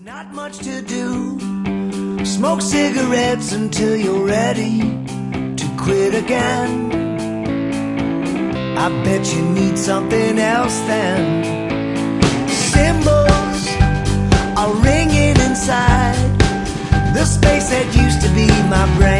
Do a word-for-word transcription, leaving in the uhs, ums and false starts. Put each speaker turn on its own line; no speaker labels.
Not much to do. Smoke cigarettes until you're ready to quit again. I bet you need something else then. Cymbals are ringing inside the space that used to be my brain.